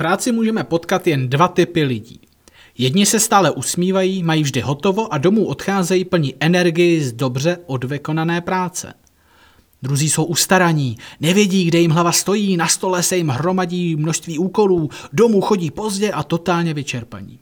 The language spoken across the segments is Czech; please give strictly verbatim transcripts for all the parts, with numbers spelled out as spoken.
práci můžeme potkat jen dva typy lidí. Jedni se stále usmívají, mají vždy hotovo a domů odcházejí plní energii z dobře odvykonané práce. Druzí jsou ustaraní, nevědí, kde jim hlava stojí, na stole se jim hromadí množství úkolů, domů chodí pozdě a totálně vyčerpaní.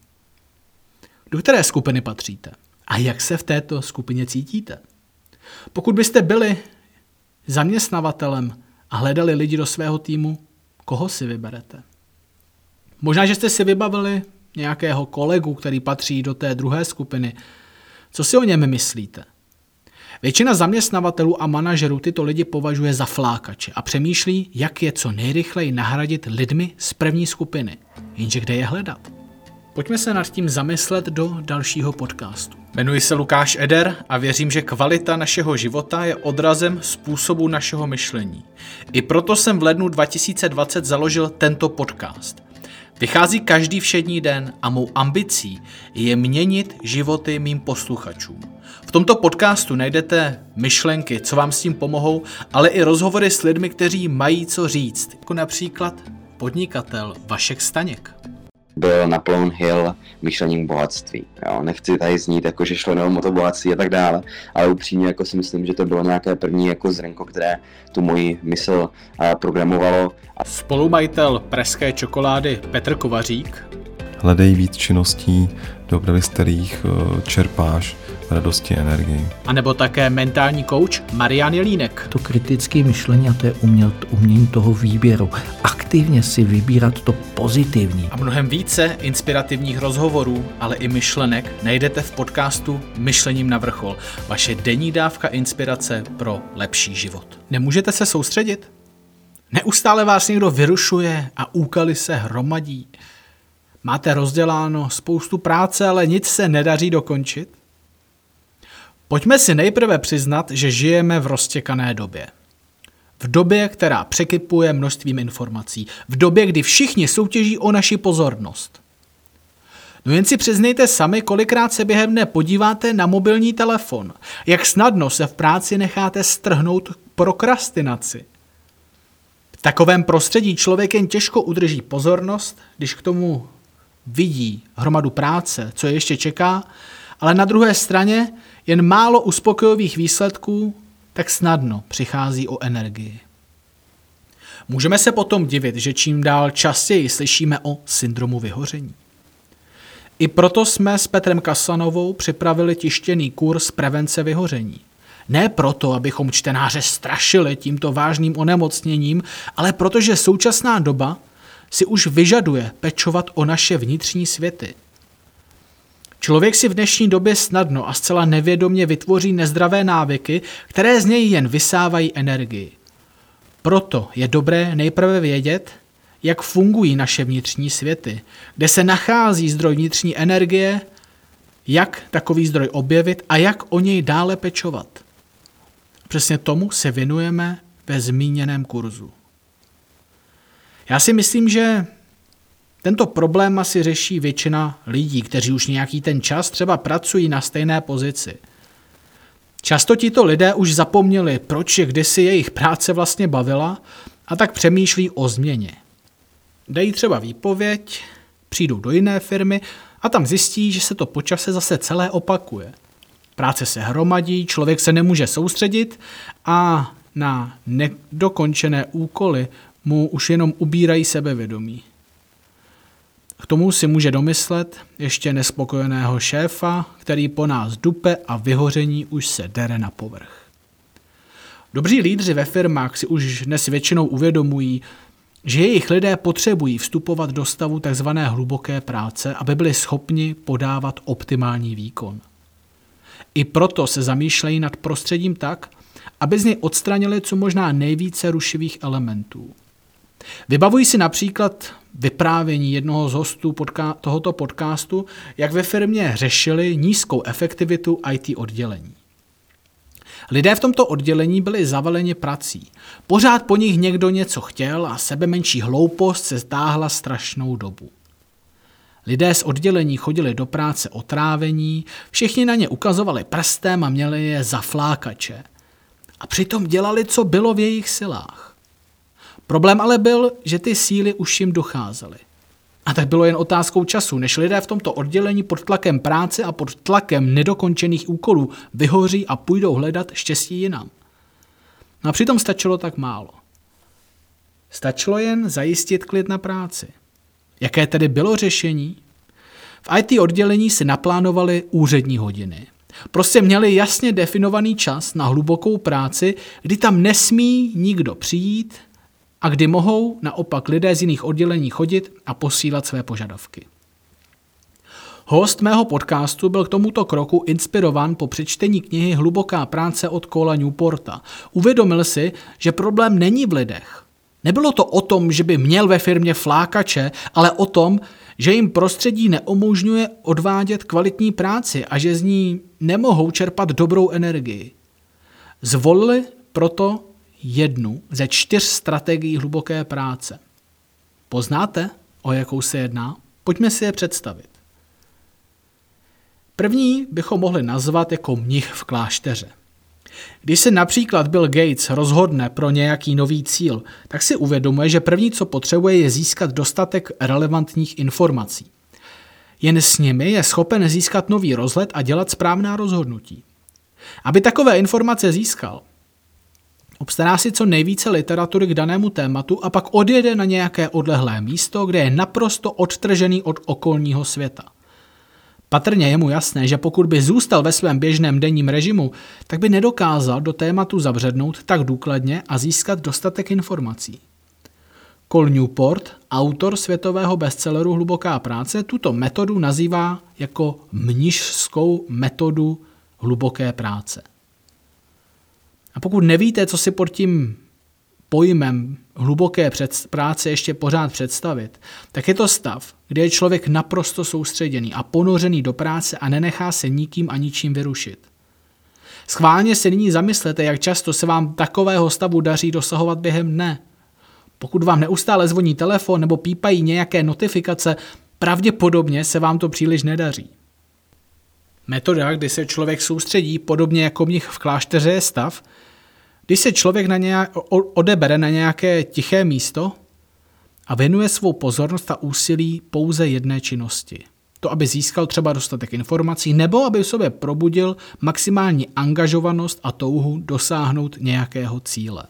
Do které skupiny patříte? A jak se v této skupině cítíte? Pokud byste byli zaměstnavatelem a hledali lidi do svého týmu, koho si vyberete? Možná, že jste si vybavili nějakého kolegu, který patří do té druhé skupiny. Co si o něm myslíte? Většina zaměstnavatelů a manažerů tyto lidi považuje za flákače a přemýšlí, jak je co nejrychleji nahradit lidmi z první skupiny. Jenže kde je hledat? Pojďme se nad tím zamyslet do dalšího podcastu. Jmenuji se Lukáš Eder a věřím, že kvalita našeho života je odrazem způsobu našeho myšlení. I proto jsem v lednu dva tisíce dvacet založil tento podcast. Vychází každý všední den a mou ambicí je měnit životy mým posluchačům. V tomto podcastu najdete myšlenky, co vám s tím pomohou, ale i rozhovory s lidmi, kteří mají co říct, jako například podnikatel Vašek Staněk. Byl Napoleon Hill myšlením bohatství. Jo, nechci tady znít, jako, že šlo jenom o to bohatství a tak dále, ale upřímně jako si myslím, že to bylo nějaké první jako zrnko, které tu moji mysl a, programovalo. A... Spolumajitel pražské čokolády Petr Kovařík. Hledej víc činností, do opravy z kterých čerpáš radosti, energii. A nebo také mentální kouč Marian Jelínek. To kritické myšlení a to je uměl, umění toho výběru. Aktivně si vybírat to pozitivní. A mnohem více inspirativních rozhovorů, ale i myšlenek najdete v podcastu Myšlením na vrchol. Vaše denní dávka inspirace pro lepší život. Nemůžete se soustředit? Neustále vás někdo vyrušuje a úkaly se hromadí. Máte rozděláno spoustu práce, ale nic se nedaří dokončit? Pojďme si nejprve přiznat, že žijeme v roztěkané době. V době, která překypuje množstvím informací. V době, kdy všichni soutěží o naši pozornost. No jen si přiznejte sami, kolikrát se během dne podíváte na mobilní telefon. Jak snadno se v práci necháte strhnout k prokrastinaci. V takovém prostředí člověk jen těžko udrží pozornost, když k tomu vidí hromadu práce, co je ještě čeká, ale na druhé straně jen málo uspokojivých výsledků tak snadno přichází o energii. Můžeme se potom divit, že čím dál častěji slyšíme o syndromu vyhoření. I proto jsme s Petrem Kasanovou připravili tištěný kurz prevence vyhoření. Ne proto, abychom čtenáře strašili tímto vážným onemocněním, ale protože současná doba si už vyžaduje pečovat o naše vnitřní světy. Člověk si v dnešní době snadno a zcela nevědomě vytvoří nezdravé návyky, které z něj jen vysávají energii. Proto je dobré nejprve vědět, jak fungují naše vnitřní světy, kde se nachází zdroj vnitřní energie, jak takový zdroj objevit a jak o něj dále pečovat. Přesně tomu se věnujeme ve zmíněném kurzu. Já si myslím, že tento problém asi řeší většina lidí, kteří už nějaký ten čas třeba pracují na stejné pozici. Často tito lidé už zapomněli, proč je kdysi jejich práce vlastně bavila, a tak přemýšlí o změně. Dají třeba výpověď, přijdou do jiné firmy a tam zjistí, že se to po čase zase celé opakuje. Práce se hromadí, člověk se nemůže soustředit a na nedokončené úkoly mu už jenom ubírají sebevědomí. K tomu si může domyslet ještě nespokojeného šéfa, který po nás dupe a vyhoření už se dere na povrch. Dobří lídři ve firmách si už dnes většinou uvědomují, že jejich lidé potřebují vstupovat do stavu tzv. Hluboké práce, aby byli schopni podávat optimální výkon. I proto se zamýšlejí nad prostředím tak, aby z něj odstranili co možná nejvíce rušivých elementů. Vybavují si například vyprávění jednoho z hostů podca- tohoto podcastu, jak ve firmě řešili nízkou efektivitu í té oddělení. Lidé v tomto oddělení byli zavaleni prací. Pořád po nich někdo něco chtěl a sebemenší hloupost se ztáhla strašnou dobu. Lidé z oddělení chodili do práce otrávení, všichni na ně ukazovali prstem a měli je za flákače. A přitom dělali, co bylo v jejich silách. Problém ale byl, že ty síly už jim docházely. A tak bylo jen otázkou času, než lidé v tomto oddělení pod tlakem práce a pod tlakem nedokončených úkolů vyhoří a půjdou hledat štěstí jinam. No a přitom stačilo tak málo. Stačilo jen zajistit klid na práci. Jaké tedy bylo řešení? V í té oddělení si naplánovali úřední hodiny. Prostě měli jasně definovaný čas na hlubokou práci, kdy tam nesmí nikdo přijít a kdy mohou naopak lidé z jiných oddělení chodit a posílat své požadavky. Host mého podcastu byl k tomuto kroku inspirován po přečtení knihy Hluboká práce od Cola Newporta. Uvědomil si, že problém není v lidech. Nebylo to o tom, že by měl ve firmě flákače, ale o tom, že jim prostředí neumožňuje odvádět kvalitní práci a že z ní nemohou čerpat dobrou energii. Zvolili proto jednu ze čtyř strategií hluboké práce. Poznáte, o jakou se jedná? Pojďme si je představit. První bychom mohli nazvat jako mnich v klášteře. Když se například Bill Gates rozhodne pro nějaký nový cíl, tak si uvědomuje, že první, co potřebuje, je získat dostatek relevantních informací. Jen s nimi je schopen získat nový rozhled a dělat správná rozhodnutí. Aby takové informace získal, obstará si co nejvíce literatury k danému tématu a pak odjede na nějaké odlehlé místo, kde je naprosto odtržený od okolního světa. Patrně je mu jasné, že pokud by zůstal ve svém běžném denním režimu, tak by nedokázal do tématu zabřednout tak důkladně a získat dostatek informací. Cal Newport, autor světového bestselleru Hluboká práce, tuto metodu nazývá jako mnišskou metodu hluboké práce. A pokud nevíte, co si pod tím pojmem hluboké práce ještě pořád představit, tak je to stav, kde je člověk naprosto soustředěný a ponořený do práce a nenechá se nikým a ničím vyrušit. Schválně se nyní zamyslete, jak často se vám takového stavu daří dosahovat během dne. Pokud vám neustále zvoní telefon nebo pípají nějaké notifikace, pravděpodobně se vám to příliš nedaří. Metoda, kdy se člověk soustředí, podobně jako mnich v klášteře, je stav, když se člověk na nějak, odebere na nějaké tiché místo a věnuje svou pozornost a úsilí pouze jedné činnosti. To, aby získal třeba dostatek informací, nebo aby v sobě probudil maximální angažovanost a touhu dosáhnout nějakého cíle.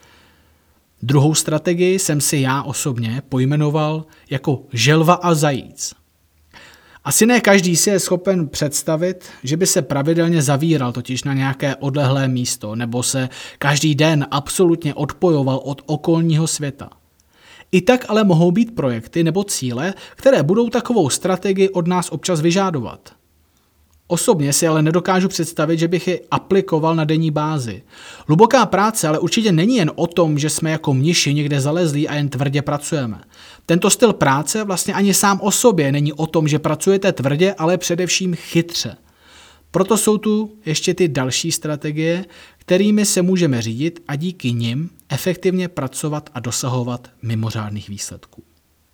Druhou strategii jsem si já osobně pojmenoval jako želva a zajíc. Asi ne každý si je schopen představit, že by se pravidelně zavíral totiž na nějaké odlehlé místo nebo se každý den absolutně odpojoval od okolního světa. I tak ale mohou být projekty nebo cíle, které budou takovou strategii od nás občas vyžadovat. Osobně si ale nedokážu představit, že bych je aplikoval na denní bázi. Hluboká práce ale určitě není jen o tom, že jsme jako mniši někde zalezlí a jen tvrdě pracujeme. Tento styl práce vlastně ani sám o sobě není o tom, že pracujete tvrdě, ale především chytře. Proto jsou tu ještě ty další strategie, kterými se můžeme řídit a díky nim efektivně pracovat a dosahovat mimořádných výsledků.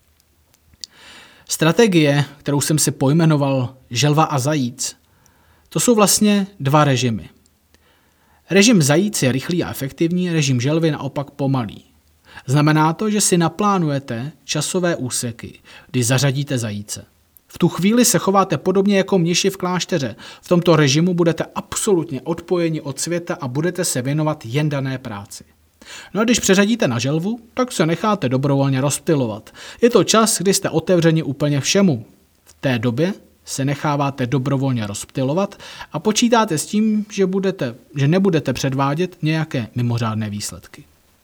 Strategie, kterou jsem si pojmenoval želva a zajíc, to jsou vlastně dva režimy. Režim zajíc je rychlý a efektivní, režim želvy naopak pomalý. Znamená to, že si naplánujete časové úseky, kdy zařadíte zajíce. V tu chvíli se chováte podobně jako mniši v klášteře. V tomto režimu budete absolutně odpojeni od světa a budete se věnovat jen dané práci. No a když přeřadíte na želvu, tak se necháte dobrovolně rozptylovat. Je to čas, kdy jste otevřeni úplně všemu. V té době se necháváte dobrovolně rozptylovat a počítáte s tím, že, budete, že nebudete předvádět nějaké mimořádné výsledky.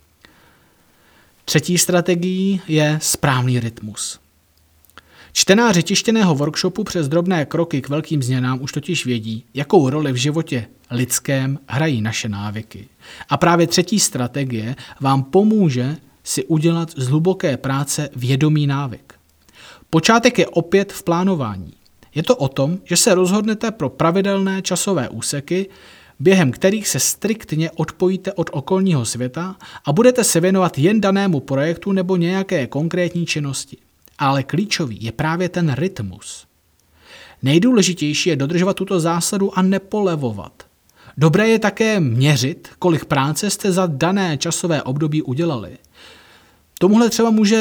Třetí strategií je správný rytmus. Čtenáři tištěného workshopu Přes drobné kroky k velkým změnám už totiž vědí, jakou roli v životě lidském hrají naše návyky. A právě třetí strategie vám pomůže si udělat z hluboké práce vědomý návyk. Počátek je opět v plánování. Je to o tom, že se rozhodnete pro pravidelné časové úseky, během kterých se striktně odpojíte od okolního světa a budete se věnovat jen danému projektu nebo nějaké konkrétní činnosti. Ale klíčový je právě ten rytmus. Nejdůležitější je dodržovat tuto zásadu a nepolevovat. Dobré je také měřit, kolik práce jste za dané časové období udělali. Tomuhle třeba může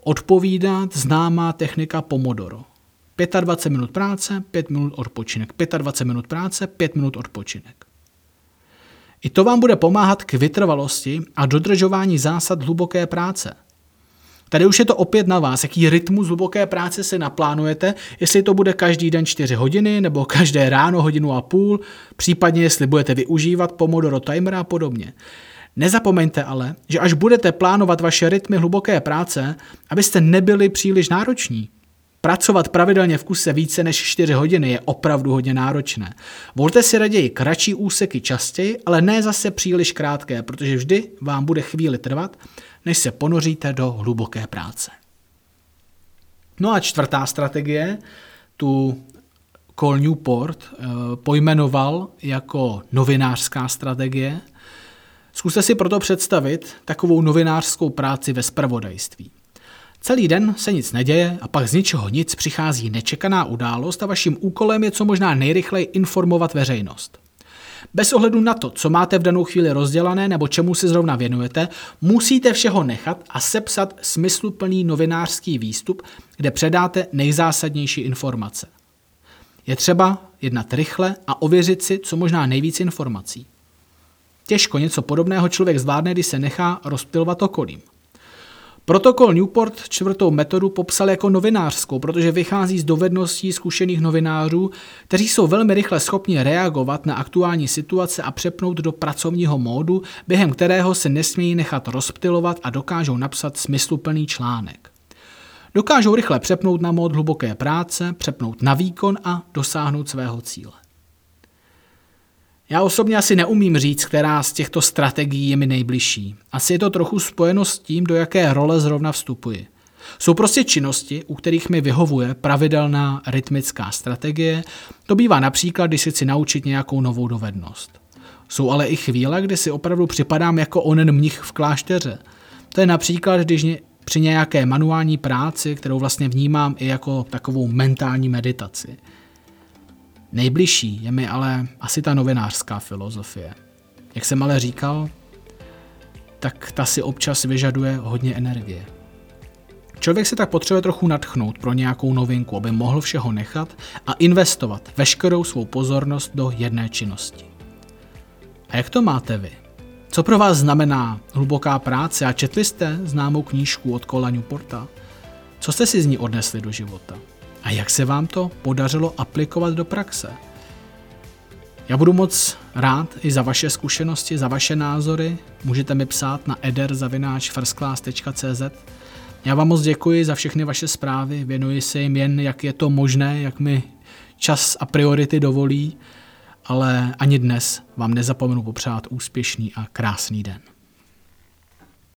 odpovídat známá technika Pomodoro. dvacet pět minut práce, pět minut odpočinek. dvacet pět minut práce, pět minut odpočinek. I to vám bude pomáhat k vytrvalosti a dodržování zásad hluboké práce. Tady už je to opět na vás, jaký rytmus hluboké práce si naplánujete, jestli to bude každý den čtyři hodiny nebo každé ráno hodinu a půl, případně jestli budete využívat Pomodoro timer a podobně. Nezapomeňte ale, že až budete plánovat vaše rytmy hluboké práce, abyste nebyli příliš nároční. Pracovat pravidelně v kuse více než čtyři hodiny je opravdu hodně náročné. Volte si raději kratší úseky častěji, ale ne zase příliš krátké, protože vždy vám bude chvíli trvat, než se ponoříte do hluboké práce. No a čtvrtá strategie, tu Cal Newport pojmenoval jako novinářská strategie. Zkuste si proto představit takovou novinářskou práci ve zpravodajství. Celý den se nic neděje a pak z ničeho nic přichází nečekaná událost a vaším úkolem je co možná nejrychleji informovat veřejnost. Bez ohledu na to, co máte v danou chvíli rozdělané nebo čemu si zrovna věnujete, musíte všeho nechat a sepsat smysluplný novinářský výstup, kde předáte nejzásadnější informace. Je třeba jednat rychle a ověřit si co možná nejvíc informací. Těžko něco podobného člověk zvládne, když se nechá rozptylovat okolím. Protokol Newport čtvrtou metodu popsal jako novinářskou, protože vychází z dovedností zkušených novinářů, kteří jsou velmi rychle schopni reagovat na aktuální situace a přepnout do pracovního módu, během kterého se nesmějí nechat rozptylovat a dokážou napsat smysluplný článek. Dokážou rychle přepnout na mód hluboké práce, přepnout na výkon a dosáhnout svého cíle. Já osobně asi neumím říct, která z těchto strategií je mi nejbližší. Asi je to trochu spojeno s tím, do jaké role zrovna vstupuji. Jsou prostě činnosti, u kterých mi vyhovuje pravidelná rytmická strategie. To bývá například, když si chci naučit nějakou novou dovednost. Jsou ale i chvíle, kdy si opravdu připadám jako onen mnich v klášteře. To je například, když při nějaké manuální práci, kterou vlastně vnímám i jako takovou mentální meditaci. Nejbližší je mi ale asi ta novinářská filozofie. Jak jsem ale říkal, tak ta si občas vyžaduje hodně energie. Člověk se tak potřebuje trochu nadchnout pro nějakou novinku, aby mohl všeho nechat a investovat veškerou svou pozornost do jedné činnosti. A jak to máte vy? Co pro vás znamená hluboká práce a četli jste známou knížku od Cala Newporta? Co jste si z ní odnesli do života? A jak se vám to podařilo aplikovat do praxe? Já budu moc rád i za vaše zkušenosti, za vaše názory. Můžete mi psát na eder zavináč firstclass tečka cé zet. Já vám moc děkuji za všechny vaše zprávy, věnuji se jim jen, jak je to možné, jak mi čas a priority dovolí, ale ani dnes vám nezapomenu popřát úspěšný a krásný den.